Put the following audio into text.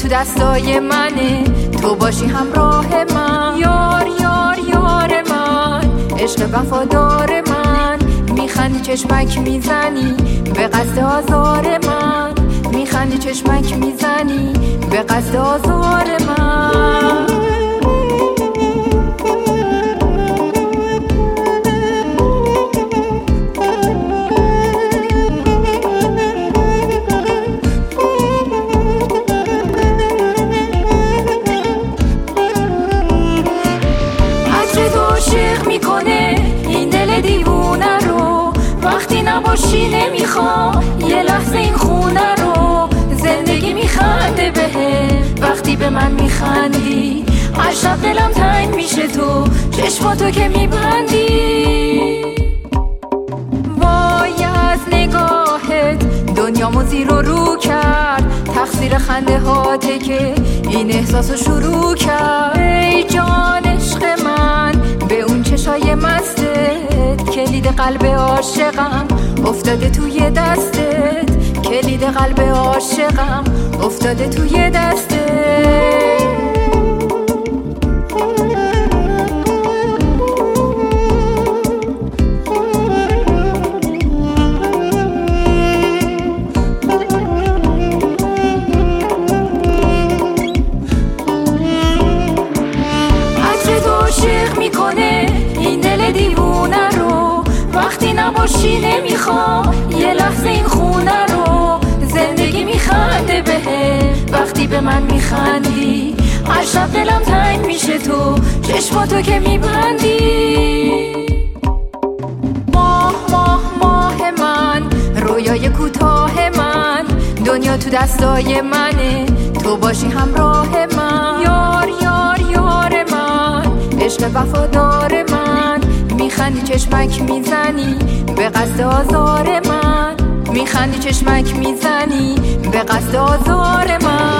تو دستای منه، تو باشی همراه من. یار یار یار من، عشق وفادار من. میخندی چشمک میزنی به قصد آزار من. میخندی چشمک میزنی به قصد آزار من. عاشق میکنه این دل دیوونه رو، وقتی نباشی نمیخوام یه لحظه این خونه رو. زندگی میخنده بهم وقتی به من میخندی، هر شب دلم تنگ میشه تو چشماتو که میبندی. وای از نگاهت دنیامو زیر و رو کرد، تقصیر خنده هاته که این احساسو شروع کرد. ای جان عشق من به اون چشای مستت، کلید قلب عاشقم افتاده توی دستت. کلید قلب عاشقم افتاده توی دستت. عاشق میکنه این دل دیوونه رو، وقتی نباشی نمیخوام یه لحظه این خونه رو. زندگی میخنده بهم وقتی به من میخندی، هر شب دلم تنگ میشه تو چشماتو که میبندی. ماه ماه ماه من، رویای کوتاه من. دنیا تو دستای منه، تو باشی همراه من. یار یار یار من، عشق وفادار من. میخندی چشمک میزنی به قصد آزار من. میخندی چشمک میزنی به قصد آزار من.